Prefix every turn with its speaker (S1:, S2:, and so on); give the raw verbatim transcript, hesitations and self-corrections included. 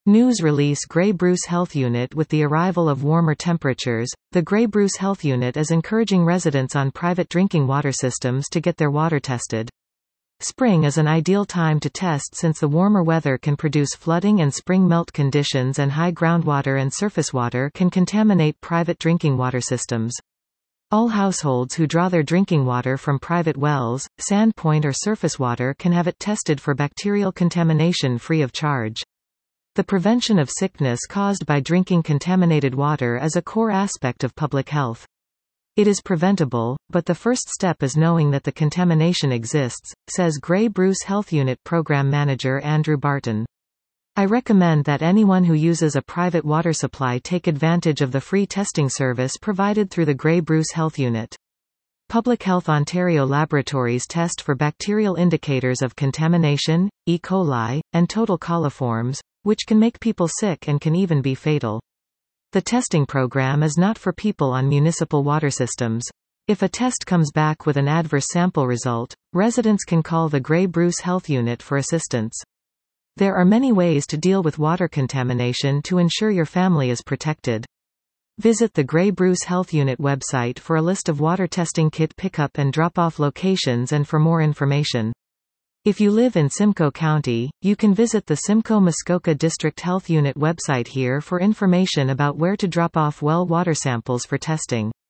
S1: News release Grey Bruce Health Unit. With the arrival of warmer temperatures, the Grey Bruce Health Unit is encouraging residents on private drinking water systems to get their water tested. Spring is an ideal time to test since the warmer weather can produce flooding and spring melt conditions, and high groundwater and surface water can contaminate private drinking water systems. All households who draw their drinking water from private wells, sandpoint or surface water can have it tested for bacterial contamination free of charge. The prevention of sickness caused by drinking contaminated water is a core aspect of public health. It is preventable, but the first step is knowing that the contamination exists, says Grey Bruce Health Unit Program Manager Andrew Barton. I recommend that anyone who uses a private water supply take advantage of the free testing service provided through the Grey Bruce Health Unit. Public Health Ontario laboratories test for bacterial indicators of contamination, E. coli, and total coliforms, which can make people sick and can even be fatal. The testing program is not for people on municipal water systems. If a test comes back with an adverse sample result, residents can call the Grey Bruce Health Unit for assistance. There are many ways to deal with water contamination to ensure your family is protected. Visit the Grey Bruce Health Unit website for a list of water testing kit pickup and drop-off locations and for more information. If you live in Simcoe County, you can visit the Simcoe-Muskoka District Health Unit website here for information about where to drop off well water samples for testing.